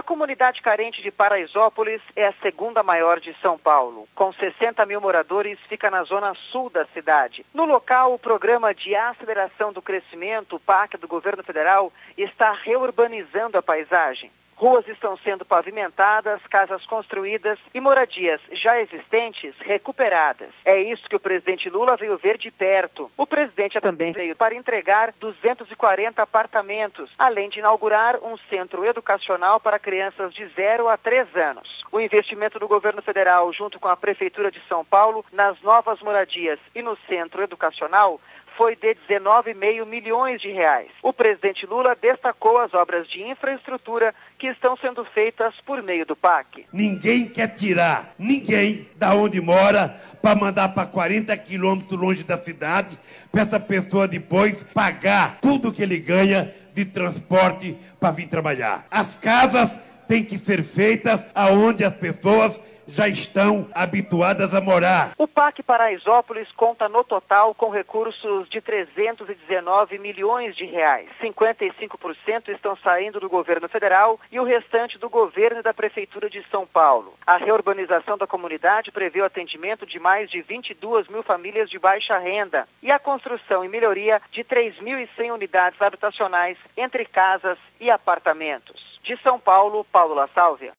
comunidade carente de Paraisópolis é a segunda maior de São Paulo. Com 60 mil moradores, fica na zona sul da cidade. No local, o Programa de Aceleração do Crescimento, o PAC do governo federal, está reurbanizando a paisagem. Ruas estão sendo pavimentadas, casas construídas e moradias já existentes recuperadas. É isso que o presidente Lula veio ver de perto. O presidente também veio para entregar 240 apartamentos, além de inaugurar um centro educacional para crianças de 0 a 3 anos. O investimento do governo federal, junto com a Prefeitura de São Paulo, nas novas moradias e no centro educacional, foi de 19,5 milhões de reais. O presidente Lula destacou as obras de infraestrutura que estão sendo feitas por meio do PAC. Ninguém quer tirar ninguém da onde mora para mandar para 40 quilômetros longe da cidade, para essa pessoa depois pagar tudo que ele ganha de transporte para vir trabalhar. As casas têm que ser feitas aonde as pessoas já estão habituadas a morar. O PAC Paraisópolis conta no total com recursos de 319 milhões de reais. 55% estão saindo do governo federal e o restante do governo e da Prefeitura de São Paulo. A reurbanização da comunidade prevê o atendimento de mais de 22 mil famílias de baixa renda e a construção e melhoria de 3.100 unidades habitacionais entre casas e apartamentos. De São Paulo, Paulo La Sálvia.